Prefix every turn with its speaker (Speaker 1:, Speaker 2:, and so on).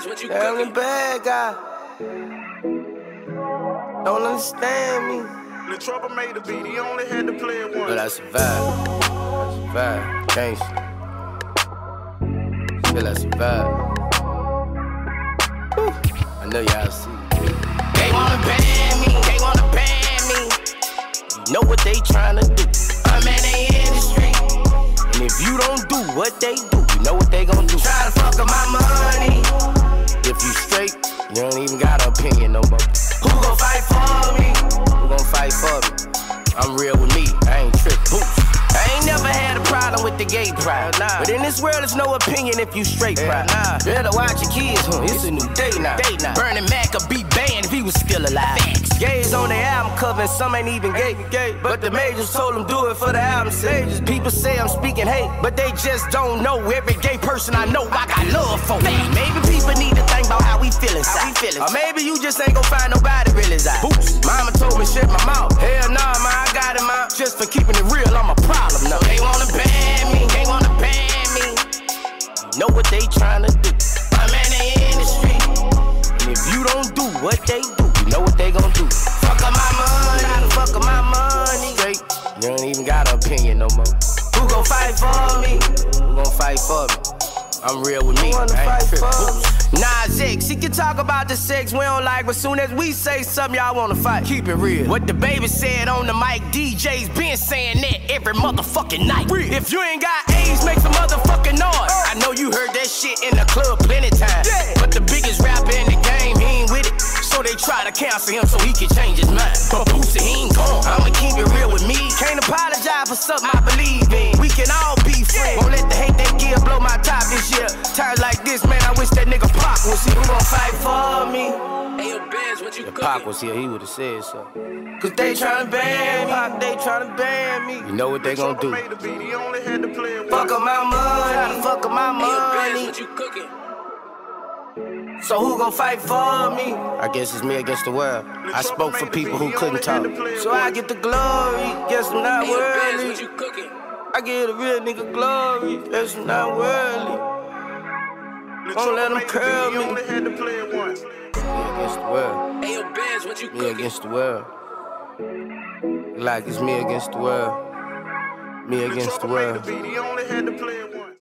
Speaker 1: I'm the bad guy. Don't understand me.
Speaker 2: The Trouble made the beat, he only had to play it once.
Speaker 1: But I survived. Gangsta. Still I survived. I know y'all see. They wanna ban me. You know what they tryna do. I'm in the industry. And if you don't do what they do, you know what they gon' do. Try to fuck up my money. If you straight, you don't even got an opinion no more. Who gon' fight for me? Who gon' fight for me? I'm real with me, I ain't trippin'. I ain't never had a problem with the gay pride, nah. But in this world, there's no opinion if you straight pride. Nah. Better watch your kids, it's a new day now. Bernie Mac could be banned if he was still alive. Facts. Gays on their album cover and some ain't even gay. But the majors told them do it for the album sales. People say I'm speaking hate, but they just don't know every gay person I know I got love for. Maybe people need to think about how we feel inside. Or maybe you just ain't gon' find nobody real inside. Mama told me shut my mouth. Hell nah, man, I got him out. Just for keeping it real, I'm a problem now. They wanna ban me. You know what they tryna do. I'm in the industry. And if you don't do what they do, you know what they gon' do. Fuck up my money. Straight, you don't even got an opinion no more. Who gon' fight for me? I'm real with me. I ain't trippin'. Nas X, he can talk about the sex we don't like, but soon as we say something, y'all wanna fight. Keep it real. What the baby said on the mic, DJ's been saying that every motherfucking night. Real. If you ain't got AIDS, make some motherfucking noise. I know you heard that shit in the club plenty times. Yeah. But the biggest rapper in the game, he ain't with it. So they try to cancel him so he can change his mind. But Boosie, he ain't gone. I'ma keep it real with me. Can't apologize for something I believe in. We can all be friends. Won't let the hate they give blow my top this year. Times like this, man, I wish that nigga Pac was here. Who gon' fight for me? If Pac was here, he would've said so. Cause they tryna ban me. Pac, they tryna ban me. You know what they gon' do. Fuck up my money. So who gon' fight for me? I guess it's me against the world. I spoke for people who couldn't talk. So I get the glory, guess I'm not worthy. I give a real nigga glory, guess I'm not worthy. Don't let them curl me. Me against the world. Me against the world. Like it's me against the world. Me against the world.